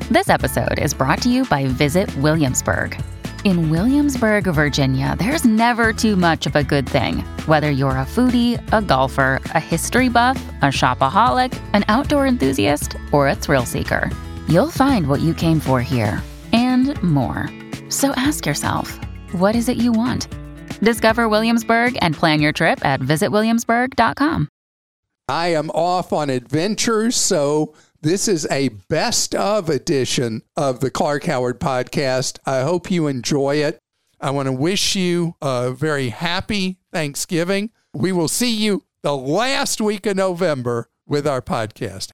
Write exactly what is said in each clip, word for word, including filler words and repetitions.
This episode is brought to you by Visit Williamsburg. In Williamsburg, Virginia, there's never too much of a good thing. Whether you're a foodie, a golfer, a history buff, a shopaholic, an outdoor enthusiast, or a thrill seeker, you'll find what you came for here and more. So ask yourself, what is it you want? Discover Williamsburg and plan your trip at visit williamsburg dot com. I am off on adventures, so this is a best of edition of the Clark Howard podcast. I hope you enjoy it. I want to wish you a very happy Thanksgiving. We will see you the last week of November with our podcast.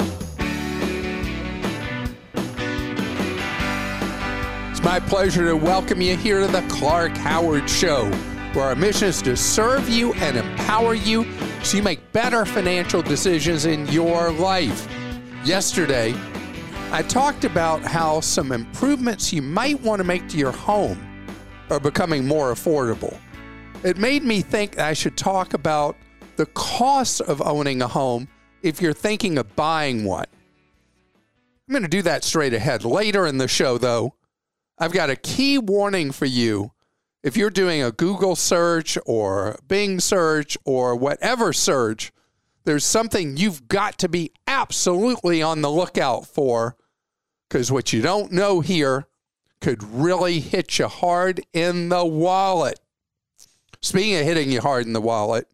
It's my pleasure to welcome you here to the Clark Howard Show, where our mission is to serve you and empower you so you make better financial decisions in your life. Yesterday, I talked about how some improvements you might want to make to your home are becoming more affordable. It made me think I should talk about the cost of owning a home if you're thinking of buying one. I'm going to do that straight ahead. Later in the show, though, I've got a key warning for you. If you're doing a Google search or Bing search or whatever search, there's something you've got to be absolutely on the lookout for, because what you don't know here could really hit you hard in the wallet. Speaking of hitting you hard in the wallet,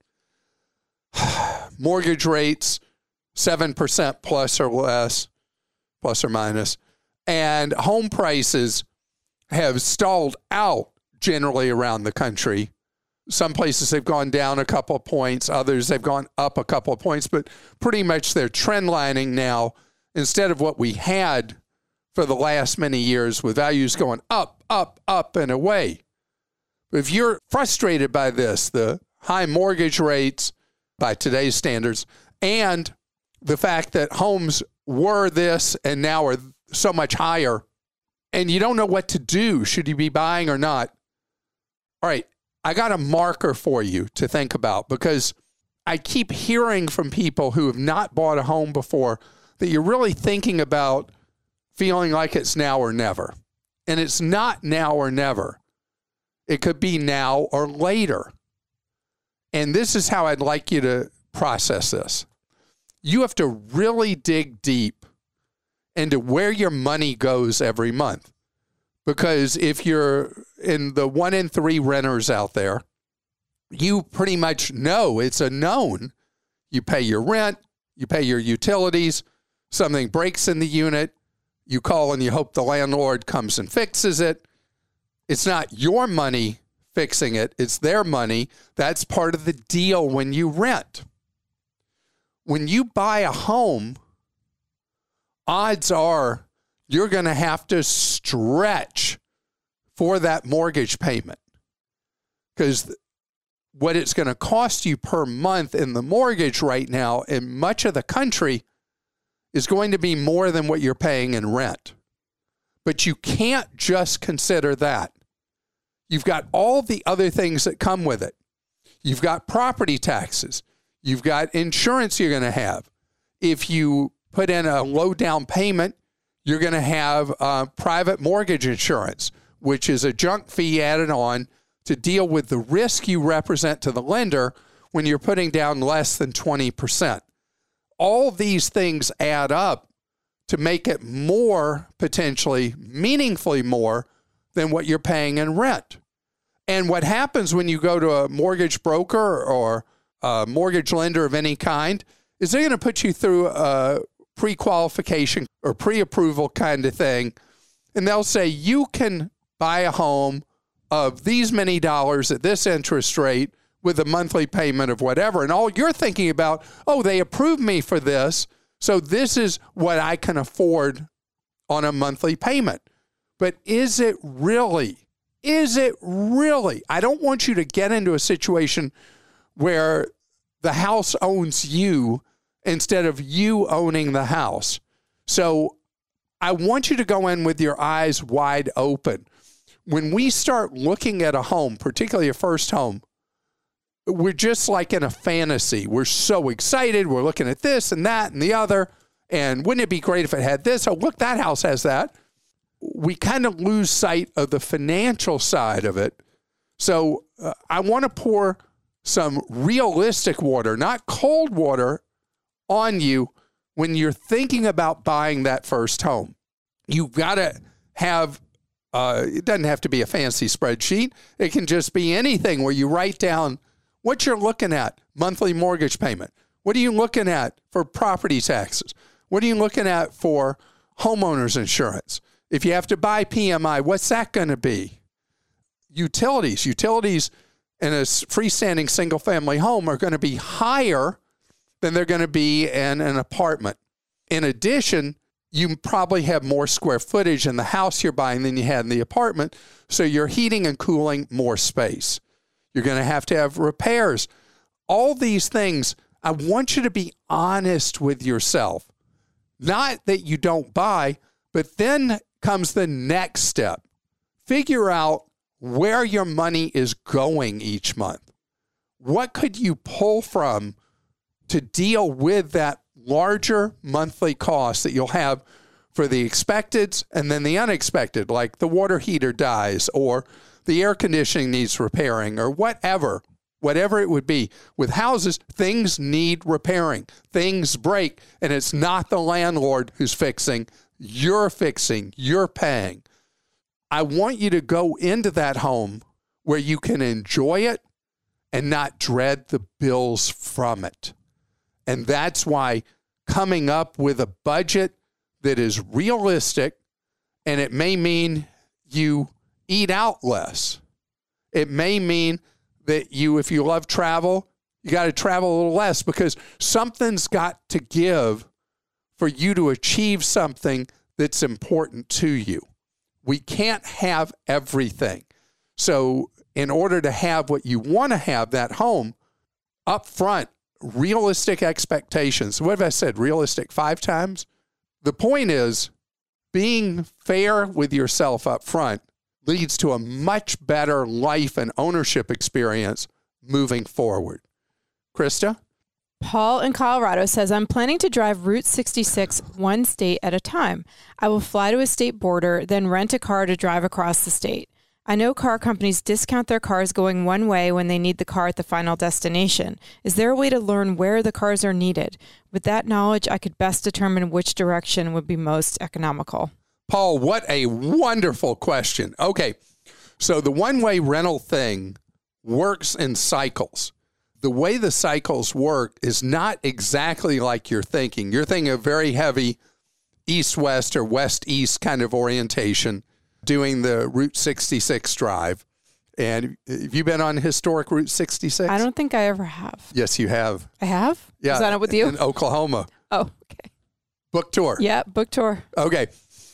mortgage rates, seven percent plus or less, plus or minus, and home prices have stalled out generally around the country. Some places they've gone down a couple of points. Others they've gone up a couple of points. But pretty much they're trend lining now instead of what we had for the last many years with values going up, up, up, and away. If you're frustrated by this, the high mortgage rates by today's standards, and the fact that homes were this and now are so much higher, and you don't know what to do, should you be buying or not? All right. I got a marker for you to think about, because I keep hearing from people who have not bought a home before that you're really thinking about feeling like it's now or never. And it's not now or never. It could be now or later. And this is how I'd like you to process this. You have to really dig deep into where your money goes every month. Because if you're in the one in three renters out there, you pretty much know, it's a known. You pay your rent, you pay your utilities, something breaks in the unit, you call and you hope the landlord comes and fixes it. It's not your money fixing it, it's their money. That's part of the deal when you rent. When you buy a home, odds are you're going to have to stretch for that mortgage payment, because what it's going to cost you per month in the mortgage right now in much of the country is going to be more than what you're paying in rent. But you can't just consider that. You've got all the other things that come with it. You've got property taxes. You've got insurance you're going to have. If you put in a low down payment, you're going to have uh, private mortgage insurance, which is a junk fee added on to deal with the risk you represent to the lender when you're putting down less than twenty percent. All these things add up to make it more, potentially, meaningfully more than what you're paying in rent. And what happens when you go to a mortgage broker or a mortgage lender of any kind is they're going to put you through a pre-qualification or pre-approval kind of thing. And they'll say, you can buy a home of these many dollars at this interest rate with a monthly payment of whatever. And all you're thinking about, oh, they approved me for this, so this is what I can afford on a monthly payment. But is it really? Is it really? I don't want you to get into a situation where the house owns you instead of you owning the house. So I want you to go in with your eyes wide open. When we start looking at a home, particularly a first home, we're just like in a fantasy. We're so excited. We're looking at this and that and the other. And wouldn't it be great if it had this? Oh, look, that house has that. We kind of lose sight of the financial side of it. So uh, I want to pour some realistic water, not cold water, on you when you're thinking about buying that first home. You've got to have, uh, it doesn't have to be a fancy spreadsheet. It can just be anything where you write down what you're looking at, monthly mortgage payment. What are you looking at for property taxes? What are you looking at for homeowners insurance? If you have to buy P M I, what's that going to be? Utilities. Utilities in a freestanding single-family home are going to be higher than they're going to be in an apartment. In addition, you probably have more square footage in the house you're buying than you had in the apartment, so you're heating and cooling more space. You're going to have to have repairs. All these things, I want you to be honest with yourself. Not that you don't buy, but then comes the next step. Figure out where your money is going each month. What could you pull from to deal with that larger monthly cost that you'll have for the expecteds and then the unexpected, like the water heater dies or the air conditioning needs repairing or whatever, whatever it would be. With houses, things need repairing. Things break, and it's not the landlord who's fixing. You're fixing. You're paying. I want you to go into that home where you can enjoy it and not dread the bills from it. And that's why coming up with a budget that is realistic, and it may mean you eat out less. It may mean that you, if you love travel, you got to travel a little less because something's got to give for you to achieve something that's important to you. We can't have everything. So in order to have what you want to have, that home, up front, realistic expectations. What have I said? Realistic five times? The point is, being fair with yourself up front leads to a much better life and ownership experience moving forward. Krista? Paul in Colorado says, I'm planning to drive Route sixty-six one state at a time. I will fly to a state border, then rent a car to drive across the state. I know car companies discount their cars going one way when they need the car at the final destination. Is there a way to learn where the cars are needed? With that knowledge, I could best determine which direction would be most economical. Paul, what a wonderful question. Okay, so the one-way rental thing works in cycles. The way the cycles work is not exactly like you're thinking. You're thinking of very heavy east-west or west-east kind of orientation, doing the Route sixty-six drive. And have you been on historic Route sixty-six? I don't think I ever have. Yes, you have. I have? Yeah. Is that with you? In Oklahoma. Oh, okay. Book tour. Yeah, book tour. Okay.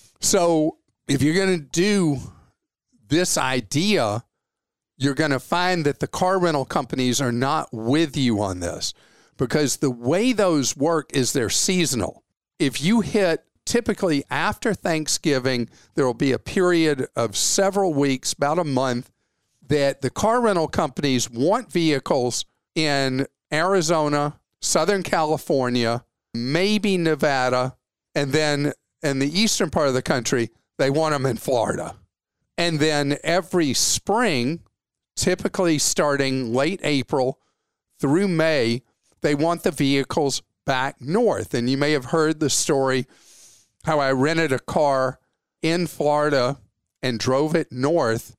So if you're going to do this idea, you're going to find that the car rental companies are not with you on this because the way those work is they're seasonal. If you hit typically after Thanksgiving, there will be a period of several weeks, about a month, that the car rental companies want vehicles in Arizona, Southern California, maybe Nevada, and then in the eastern part of the country, they want them in Florida. And then every spring, typically starting late April through May, they want the vehicles back north. And you may have heard the story how I rented a car in Florida and drove it north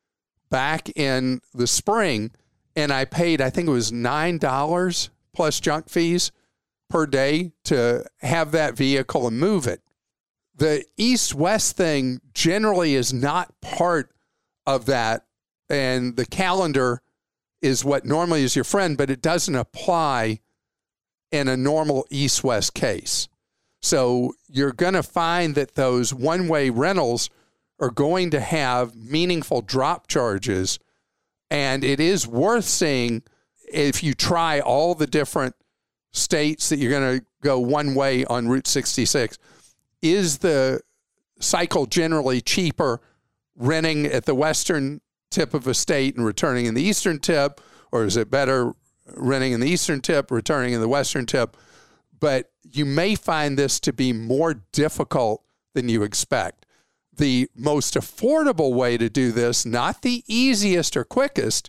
back in the spring, and I paid, I think it was nine dollars plus junk fees per day to have that vehicle and move it. The east-west thing generally is not part of that, and the calendar is what normally is your friend, but it doesn't apply in a normal east-west case. So you're going to find that those one-way rentals are going to have meaningful drop charges, and it is worth seeing if you try all the different states that you're going to go one way on Route sixty-six. Is the cycle generally cheaper renting at the western tip of a state and returning in the eastern tip, or is it better renting in the eastern tip, returning in the western tip? but you may find this to be more difficult than you expect. The most affordable way to do this, not the easiest or quickest,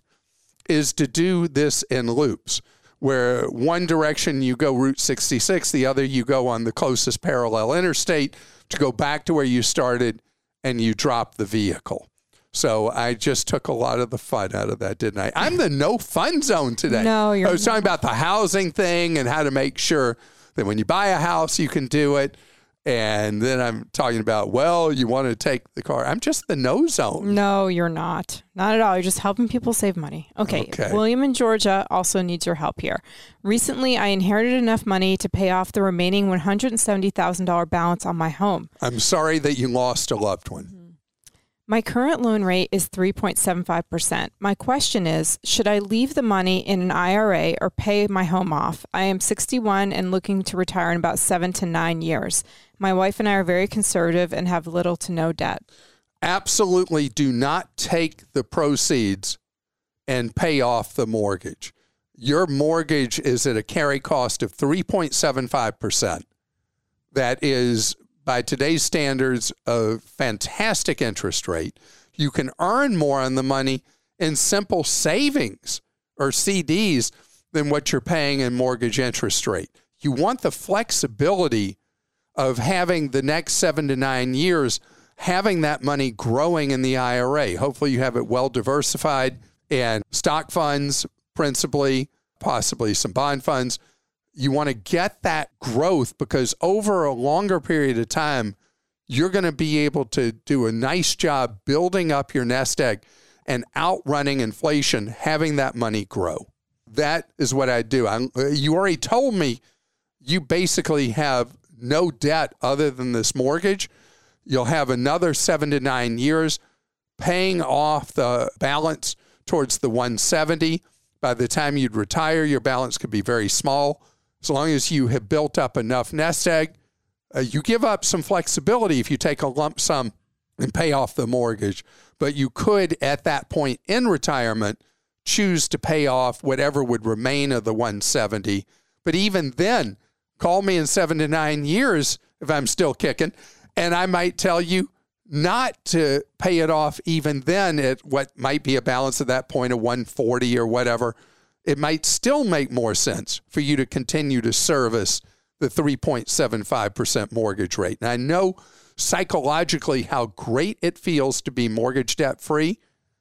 is to do this in loops, where one direction you go Route sixty-six, the other you go on the closest parallel interstate to go back to where you started, and you drop the vehicle. So I just took a lot of the fun out of that, didn't I? I'm the no fun zone today. No, you're I was talking about the housing thing and how to make sure that when you buy a house, you can do it. And then I'm talking about, well, you want to take the car. I'm just the no zone. No, you're not. Not at all. You're just helping people save money. Okay. Okay. William in Georgia also needs your help here. Recently, I inherited enough money to pay off the remaining one hundred seventy thousand dollars balance on my home. I'm sorry that you lost a loved one. Mm-hmm. My current loan rate is three point seven five percent. My question is, should I leave the money in an I R A or pay my home off? I am sixty-one and looking to retire in about seven to nine years. My wife and I are very conservative and have little to no debt. Absolutely do not take the proceeds and pay off the mortgage. Your mortgage is at a carry cost of three point seven five percent. That is, by today's standards, a fantastic interest rate. You can earn more on the money in simple savings or C Ds than what you're paying in mortgage interest rate. You want the flexibility of having the next seven to nine years, having that money growing in the I R A. Hopefully you have it well diversified and stock funds, principally, possibly some bond funds. You want to get that growth because over a longer period of time, you're going to be able to do a nice job building up your nest egg and outrunning inflation, having that money grow. That is what I do. I, you already told me you basically have no debt other than this mortgage. You'll have another seven to nine years paying off the balance towards the one seventy. By the time you'd retire, your balance could be very small. As long as you have built up enough nest egg, uh, you give up some flexibility if you take a lump sum and pay off the mortgage. But you could, at that point in retirement, choose to pay off whatever would remain of the one seventy. But even then, call me in seven to nine years if I'm still kicking, and I might tell you not to pay it off even then at what might be a balance at that point of one forty or whatever. It might still make more sense for you to continue to service the three point seven five percent mortgage rate. And I know psychologically how great it feels to be mortgage debt free,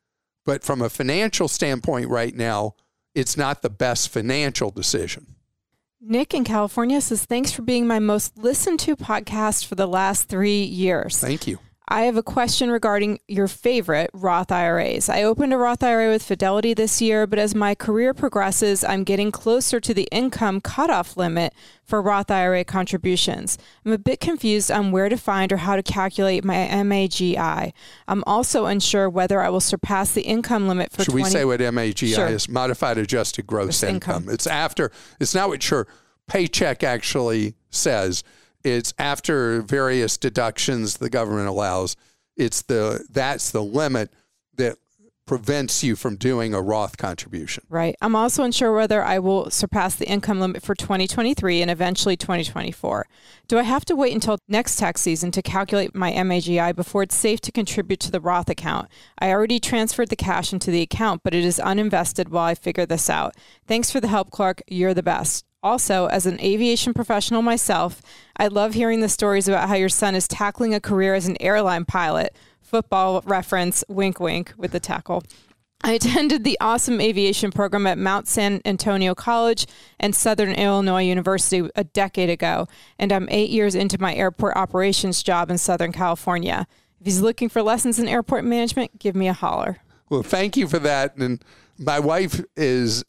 but from a financial standpoint right now, it's not the best financial decision. Nick in California says, thanks for being my most listened to podcast for the last three years. Thank you. I have a question regarding your favorite Roth I R As. I opened a Roth I R A with Fidelity this year, but as my career progresses, I'm getting closer to the income cutoff limit for Roth I R A contributions. I'm a bit confused on where to find or how to calculate my M A G I. I'm also unsure whether I will surpass the income limit for Should twenty we say what M A G I Sure. is? Modified adjusted gross income. income. It's after, it's not what your paycheck actually says. It's after various deductions the government allows. It's the that's the limit that prevents you from doing a Roth contribution. Right. I'm also unsure whether I will surpass the income limit for twenty twenty-three and eventually twenty twenty-four. Do I have to wait until next tax season to calculate my M A G I before it's safe to contribute to the Roth account? I already transferred the cash into the account, but it is uninvested while I figure this out. Thanks for the help, Clark. You're the best. Also, as an aviation professional myself, I love hearing the stories about how your son is tackling a career as an airline pilot. Football reference, wink, wink, with the tackle. I attended the awesome aviation program at Mount San Antonio College and Southern Illinois University a decade ago, and I'm eight years into my airport operations job in Southern California. If he's looking for lessons in airport management, give me a holler. Well, thank you for that. And my wife is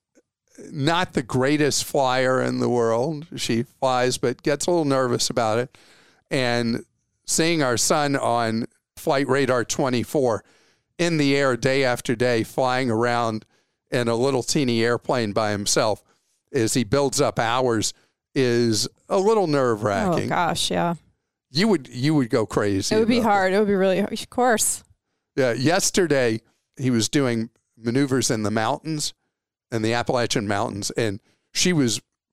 not the greatest flyer in the world. She flies, but gets a little nervous about it. And seeing our son on Flight Radar twenty-four in the air day after day, flying around in a little teeny airplane by himself as he builds up hours is a little nerve-wracking. Oh, gosh, yeah. You would you would go crazy. It would be about hard. It would be really hard. Of course. Yeah. Yesterday, he was doing maneuvers in the mountains, in the Appalachian Mountains, and she was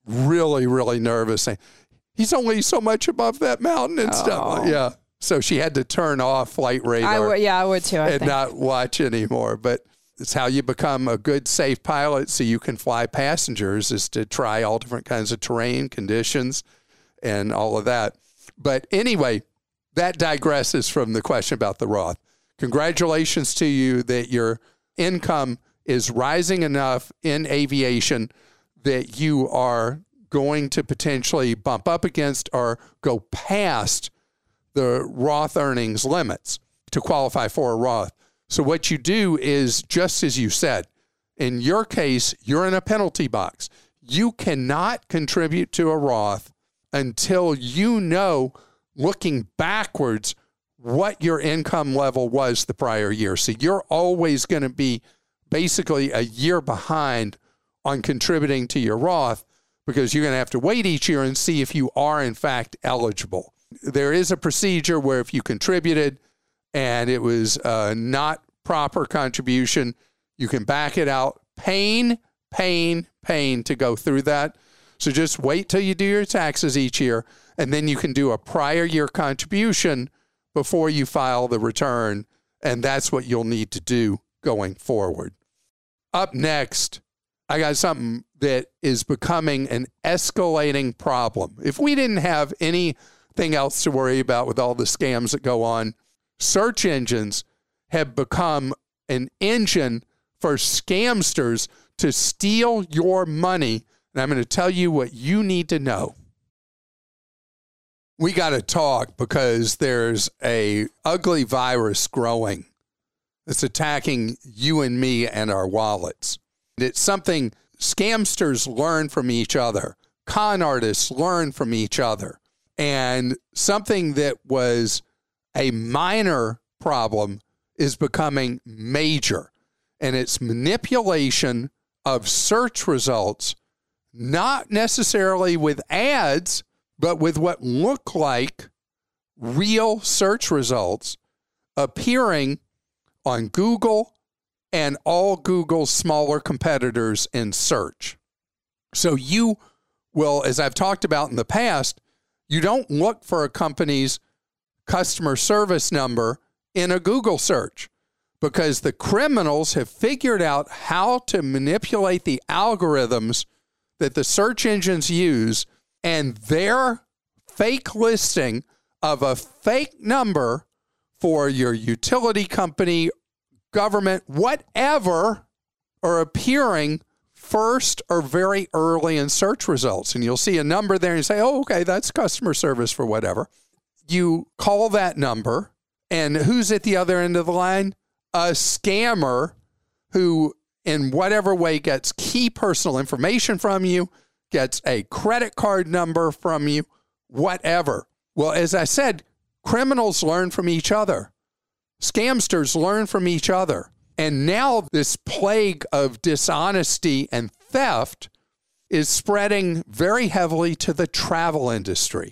really, really nervous. Saying, he's only so much above that mountain and Oh. stuff. Yeah. So she had to turn off flight radar. I would, yeah, I would too. I and think. not watch anymore. But it's how you become a good, safe pilot so you can fly passengers, is to try all different kinds of terrain, conditions, and all of that. But anyway, that digresses from the question about the Roth. Congratulations to you that your income is rising enough in aviation that you are going to potentially bump up against or go past the Roth earnings limits to qualify for a Roth. So what you do is, just as you said, in your case, you're in a penalty box. You cannot contribute to a Roth until you know, looking backwards, what your income level was the prior year. So you're always going to be basically a year behind on contributing to your Roth, because you're going to have to wait each year and see if you are in fact eligible. There is a procedure where if you contributed and it was uh, not proper contribution, you can back it out. Pain, pain, pain to go through that. So just wait till you do your taxes each year, and then you can do a prior year contribution before you file the return, and that's what you'll need to do going forward. Up next, I got something that is becoming an escalating problem. If we didn't have anything else to worry about with all the scams that go on, search engines have become an engine for scamsters to steal your money. And I'm going to tell you what you need to know. We got to talk because there's a ugly virus growing that's attacking you and me and our wallets. It's something scamsters learn from each other. Con artists learn from each other. And something that was a minor problem is becoming major. And it's manipulation of search results, not necessarily with ads, but with what look like real search results appearing on Google and all Google's smaller competitors in search. So you will, as I've talked about in the past, you don't look for a company's customer service number in a Google search, because the criminals have figured out how to manipulate the algorithms that the search engines use, and their fake listing of a fake number for your utility company, government, whatever, are appearing first or very early in search results. And you'll see a number there and you say, oh, okay, that's customer service for whatever. You call that number, and who's at the other end of the line? A scammer who, in whatever way, gets key personal information from you, gets a credit card number from you, whatever. Well, as I said, criminals learn from each other. Scamsters learn from each other. And now this plague of dishonesty and theft is spreading very heavily to the travel industry.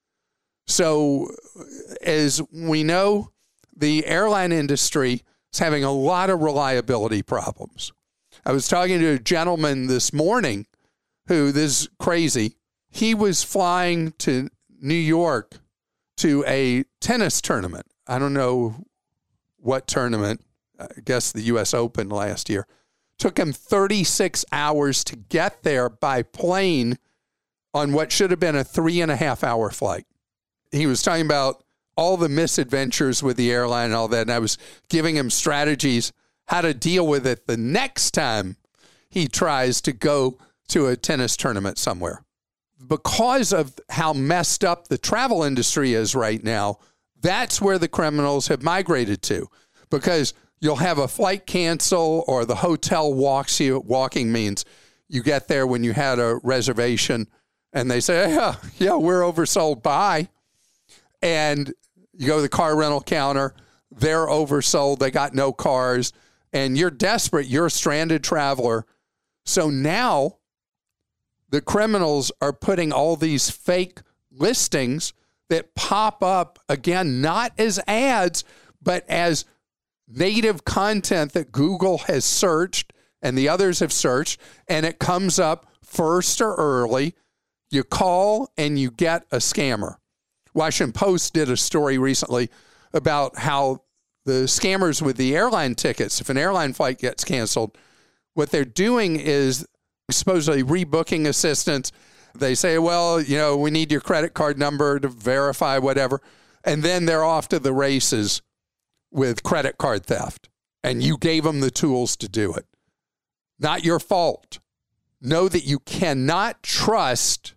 So, as we know, the airline industry is having a lot of reliability problems. I was talking to a gentleman this morning who, this is crazy, he was flying to New York to a tennis tournament. I don't know what tournament, I guess the U S Open last year. Took him thirty-six hours to get there by plane on what should have been a three and a half hour flight. He was talking about all the misadventures with the airline and all that, and I was giving him strategies how to deal with it the next time he tries to go to a tennis tournament somewhere. Because of how messed up the travel industry is right now, that's where the criminals have migrated to. Because you'll have a flight cancel, or the hotel walks you. Walking means you get there when you had a reservation and they say, yeah, yeah, we're oversold, bye. And you go to the car rental counter, they're oversold, they got no cars, and you're desperate, you're a stranded traveler. So now the criminals are putting all these fake listings that pop up, again, not as ads, but as native content that Google has searched and the others have searched, and it comes up first or early, You call and you get a scammer. Washington Post did a story recently about how the scammers with the airline tickets, if an airline flight gets canceled, what they're doing is supposedly rebooking assistance. They say, well, you know, we need your credit card number to verify whatever. And then they're off to the races with credit card theft. And you gave them the tools to do it. Not your fault. Know that you cannot trust,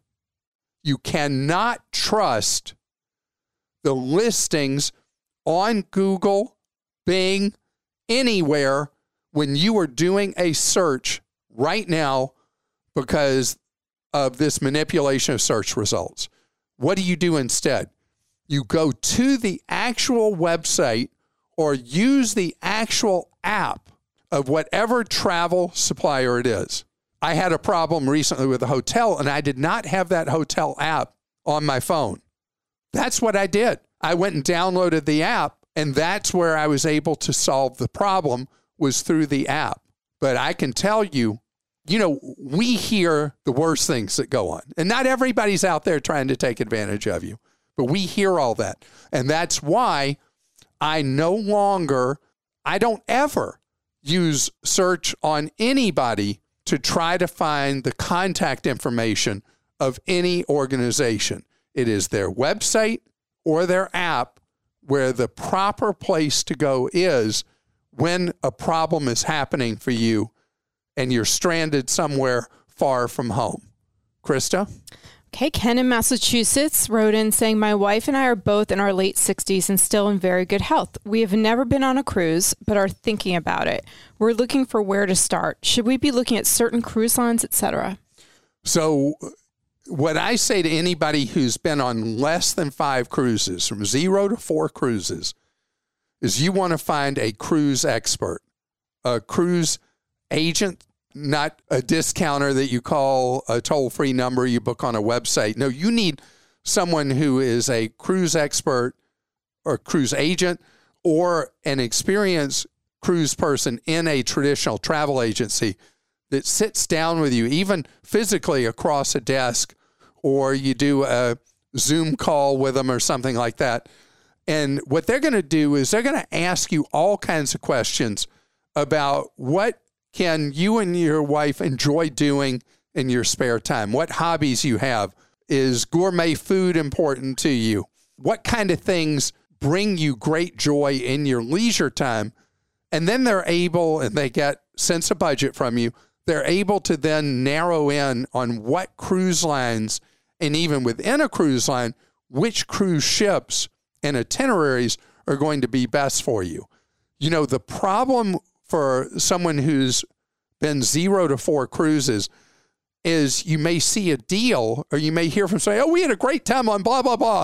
you cannot trust the listings on Google, Bing, anywhere when you are doing a search right now because of this manipulation of search results. What do you do instead? You go to the actual website or use the actual app of whatever travel supplier it is. I had a problem recently with a hotel, and I did not have that hotel app on my phone. That's what I did. I went and downloaded the app, and that's where I was able to solve the problem, was through the app. But I can tell you, you know, we hear the worst things that go on. And not everybody's out there trying to take advantage of you, but we hear all that. And that's why I no longer, I don't ever use search on anybody to try to find the contact information of any organization. It is their website or their app where the proper place to go is when a problem is happening for you and you're stranded somewhere far from home. Krista? Okay, Ken in Massachusetts wrote in saying, my wife and I are both in our late sixties and still in very good health. We have never been on a cruise, but are thinking about it. We're looking for where to start. Should we be looking at certain cruise lines, et cetera? So what I say to anybody who's been on less than five cruises, from zero to four cruises, is you want to find a cruise expert, a cruise agent, not a discounter that you call a toll-free number you book on a website. No, you need someone who is a cruise expert or cruise agent or an experienced cruise person in a traditional travel agency that sits down with you, even physically across a desk, or you do a Zoom call with them or something like that. And what they're going to do is they're going to ask you all kinds of questions about what can you and your wife enjoy doing in your spare time? What hobbies you have? Is gourmet food important to you? What kind of things bring you great joy in your leisure time? And then they're able, and they get sense of budget from you, they're able to then narrow in on what cruise lines, and even within a cruise line, which cruise ships and itineraries are going to be best for you. You know, the problem for someone who's been zero to four cruises is you may see a deal, or you may hear from somebody, oh, we had a great time on blah, blah, blah.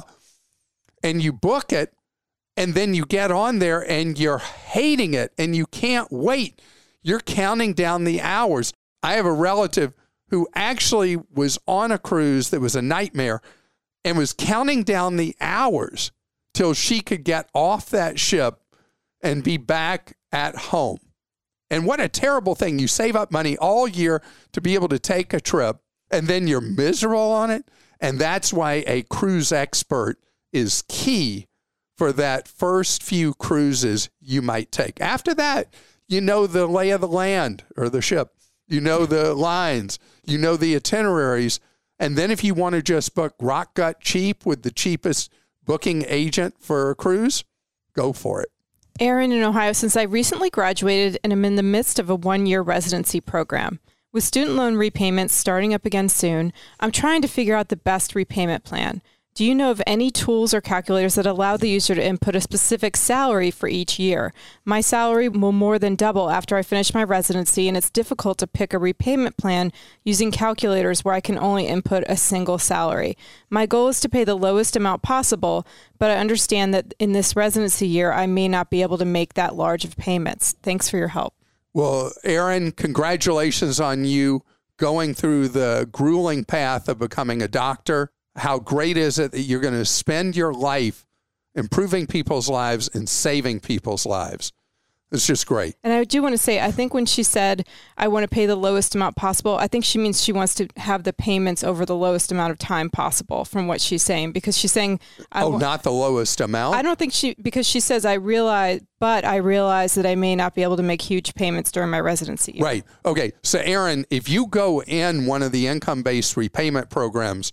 And you book it, and then you get on there and you're hating it and you can't wait. You're counting down the hours. I have a relative who actually was on a cruise that was a nightmare and was counting down the hours till she could get off that ship and be back at home. And what a terrible thing. You save up money all year to be able to take a trip, and then you're miserable on it. And that's why a cruise expert is key for that first few cruises you might take. After that, you know the lay of the land or the ship. You know the lines. You know the itineraries. And then if you want to just book rock gut cheap with the cheapest booking agent for a cruise, go for it. Aaron in Ohio, since I recently graduated and am in the midst of a one-year residency program, with student loan repayments starting up again soon, I'm trying to figure out the best repayment plan. Do you know of any tools or calculators that allow the user to input a specific salary for each year? My salary will more than double after I finish my residency, and it's difficult to pick a repayment plan using calculators where I can only input a single salary. My goal is to pay the lowest amount possible, but I understand that in this residency year, I may not be able to make that large of payments. Thanks for your help. Well, Aaron, congratulations on you going through the grueling path of becoming a doctor. How great is it that you're going to spend your life improving people's lives and saving people's lives? It's just great. And I do want to say, I think when she said, I want to pay the lowest amount possible, I think she means she wants to have the payments over the lowest amount of time possible from what she's saying, because she's saying, I oh, w- not the lowest amount? I don't think she, because she says, I realize, but I realize that I may not be able to make huge payments during my residency year. Right. Okay. So, Aaron, if you go in one of the income-based repayment programs,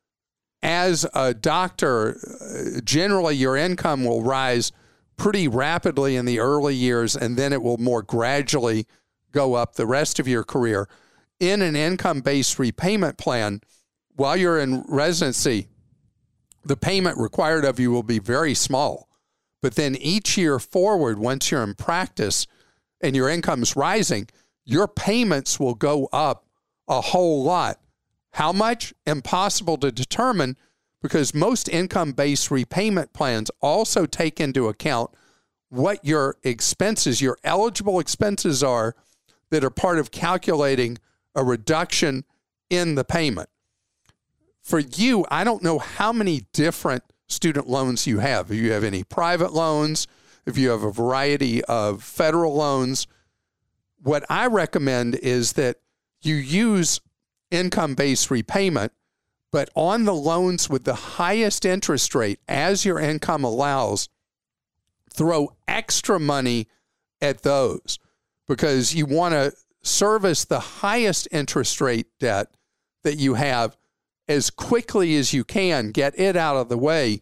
as a doctor, generally your income will rise pretty rapidly in the early years, and then it will more gradually go up the rest of your career. In an income-based repayment plan, while you're in residency, the payment required of you will be very small. But then each year forward, once you're in practice and your income's rising, your payments will go up a whole lot. How much? Impossible to determine, because most income-based repayment plans also take into account what your expenses, your eligible expenses are that are part of calculating a reduction in the payment. For you, I don't know how many different student loans you have. If you have any private loans, if you have a variety of federal loans, what I recommend is that you use income-based repayment, but on the loans with the highest interest rate, as your income allows, throw extra money at those, because you want to service the highest interest rate debt that you have as quickly as you can, get it out of the way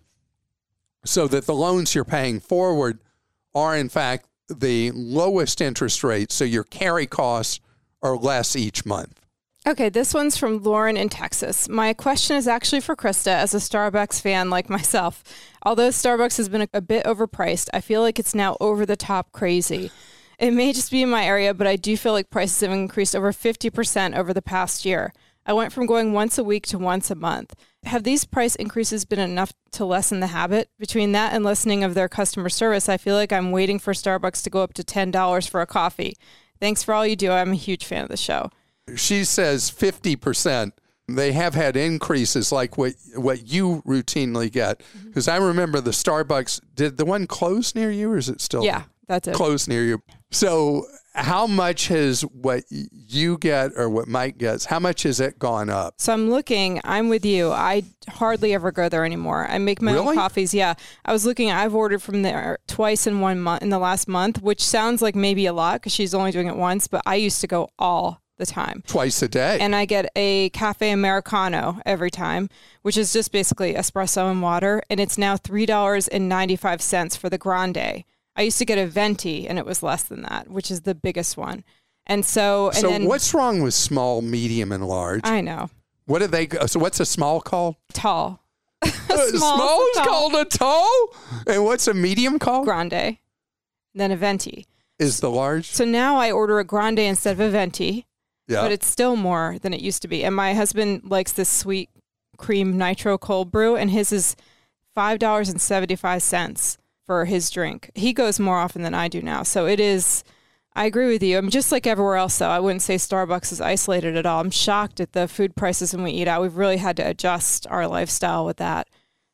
so that the loans you're paying forward are, in fact, the lowest interest rate, so your carry costs are less each month. Okay, this one's from Lauren in Texas. My question is actually for Krista, as a Starbucks fan like myself. Although Starbucks has been a, a bit overpriced, I feel like it's now over the top crazy. It may just be in my area, but I do feel like prices have increased over fifty percent over the past year. I went from going once a week to once a month. Have these price increases been enough to lessen the habit? Between that and listening of their customer service, I feel like I'm waiting for Starbucks to go up to ten dollars for a coffee. Thanks for all you do. I'm a huge fan of the show. She says fifty percent. They have had increases like what what you routinely get. Because I remember the Starbucks, did the one close near you, or is it still Yeah, that's it. close near you? So how much has what you get or what Mike gets, how much has it gone up? So I'm looking, I'm with you. I hardly ever go there anymore. I make my Really? own coffees. Yeah. I was looking, I've ordered from there twice in one month, in the last month, which sounds like maybe a lot because she's only doing it once, but I used to go all the time. Twice a day. And I get a cafe Americano every time, which is just basically espresso and water. And it's now three dollars and ninety-five cents for the grande. I used to get a venti and it was less than that, which is the biggest one. And so, and so then, what's wrong with small, medium, and large? I know. What do they, so what's a small called? Tall. Uh, small is tall. called a tall? And what's a medium called? Grande. Then a venti. Is the large? So now I order a grande instead of a venti, Yeah. but it's still more than it used to be. And my husband likes this sweet cream nitro cold brew, and his is five dollars and seventy-five cents for his drink. He goes more often than I do now. So it is, I agree with you. I'm just like everywhere else, though. I wouldn't say Starbucks is isolated at all. I'm shocked at the food prices when we eat out. We've really had to adjust our lifestyle with that.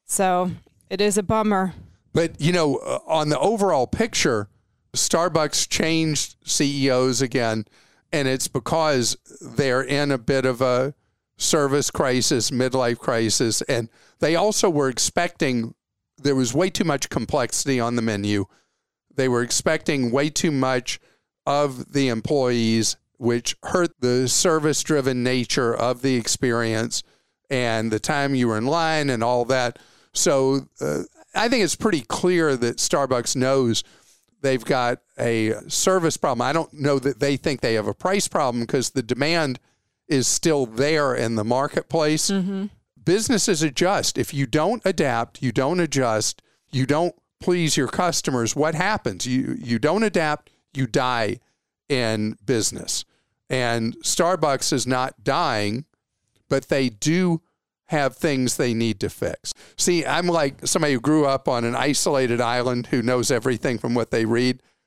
So it is a bummer. But, you know, uh, on the overall picture, Starbucks changed C E Os again, and it's because they're in a bit of a service crisis, midlife crisis, and they also were expecting, there was way too much complexity on the menu. They were expecting way too much of the employees, which hurt the service-driven nature of the experience and the time you were in line and all that. So uh, I think it's pretty clear that Starbucks knows they've got a service problem. I don't know that they think they have a price problem because the demand is still there in the marketplace. Mm-hmm. Businesses adjust. If you don't adapt, you don't adjust, you don't please your customers, what happens? You you don't adapt, you die in business. And Starbucks is not dying, but they do have things they need to fix. See, I'm like somebody who grew up on an isolated island who knows everything from what they read.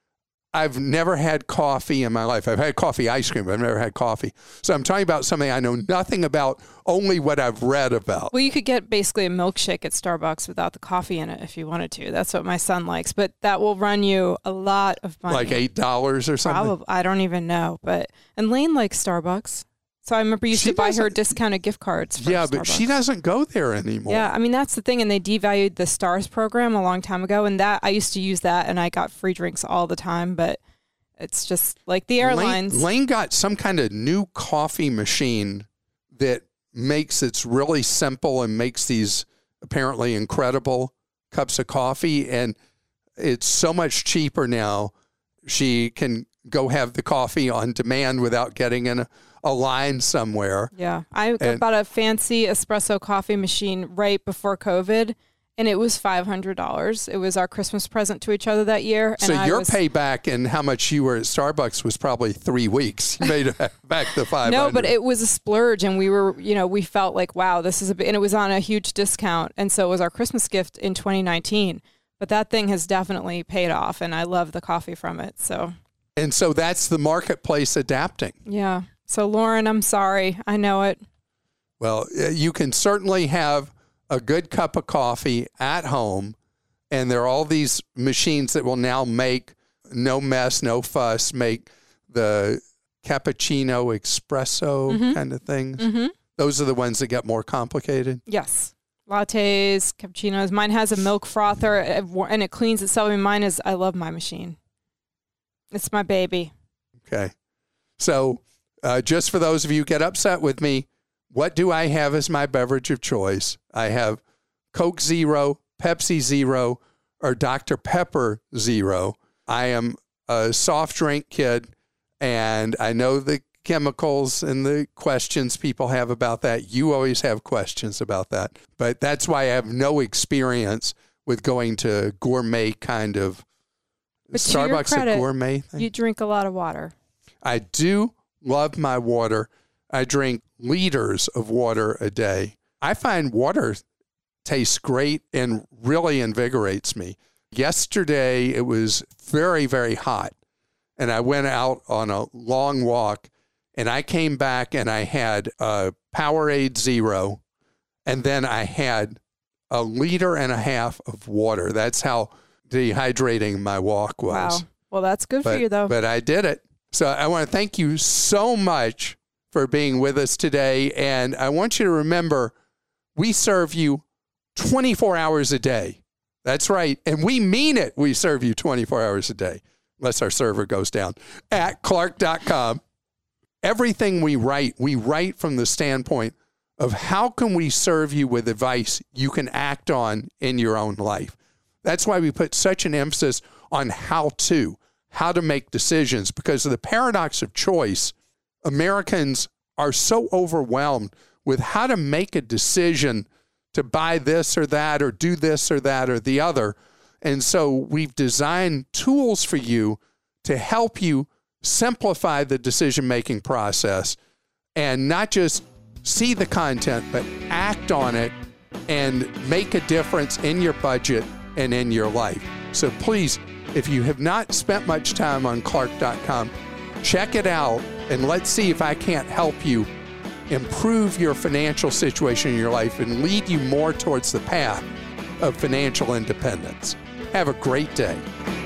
I've never had coffee in my life. I've had coffee ice cream, but I've never had coffee. So I'm talking about something I know nothing about, only what I've read about. Well, you could get basically a milkshake at Starbucks without the coffee in it if you wanted to. That's what my son likes. But that will run you a lot of money. Like eight dollars or something? Probably. I don't even know. But And Lane likes Starbucks. So I remember you used She to buy her doesn't- discounted gift cards for Yeah, Starbucks. but she doesn't go there anymore. Yeah, I mean, that's the thing. And they devalued the STARS program a long time ago. And that I used to use that, and I got free drinks all the time. But it's just like the airlines. Lane, Lane got some kind of new coffee machine that makes it's really simple and makes these apparently incredible cups of coffee. And it's so much cheaper now. She can go have the coffee on demand without getting in a, a line somewhere. Yeah. I And- bought a fancy espresso coffee machine right before COVID, and it was five hundred dollars. It was our Christmas present to each other that year. And So I your was, payback and how much you were at Starbucks was probably three weeks. You made back the five hundred. No, but it was a splurge, and we were, you know, we felt like, wow, this is a bit, and it was on a huge discount. And so it was our Christmas gift in twenty nineteen. But that thing has definitely paid off, and I love the coffee from it. So, And so that's the marketplace adapting. yeah. So, Lauren, I'm sorry. I know it. Well, uh, you can certainly have a good cup of coffee at home, and there are all these machines that will now make no mess, no fuss, make the cappuccino espresso Mhm. kind of things. Mm-hmm. Those are the ones that get more complicated. Yes. Lattes, cappuccinos. Mine has a milk frother, and it cleans itself. I mean, mine is, I love my machine. It's my baby. Okay. So uh, just for those of you who get upset with me, what do I have as my beverage of choice? I have Coke Zero, Pepsi Zero, or Doctor Pepper Zero. I am a soft drink kid, and I know the chemicals and the questions people have about that. You always have questions about that. But that's why I have no experience with going to gourmet kind of But to your Starbucks credit, a gourmet thing. You drink a lot of water. I do love my water. I drink liters of water a day. I find water tastes great and really invigorates me. Yesterday, it was very, very hot, and I went out on a long walk, and I came back and I had a Powerade Zero, and then I had a liter and a half of water. That's how dehydrating my walk was. Wow. Well, that's good But, for you, though. but I did it. So I want to thank you so much for being with us today. And I want you to remember, we serve you twenty-four hours a day. That's right. And we mean it. We serve you twenty-four hours a day, unless our server goes down, at Clark dot com. Everything we write, we write from the standpoint of how can we serve you with advice you can act on in your own life. That's why we put such an emphasis on how to, how to make decisions, because of the paradox of choice. Americans are so overwhelmed with how to make a decision to buy this or that or do this or that or the other. And so we've designed tools for you to help you simplify the decision-making process and not just see the content, but act on it and make a difference in your budget and in your life. So please, if you have not spent much time on Clark dot com, check it out and let's see if I can't help you improve your financial situation in your life and lead you more towards the path of financial independence. Have a great day.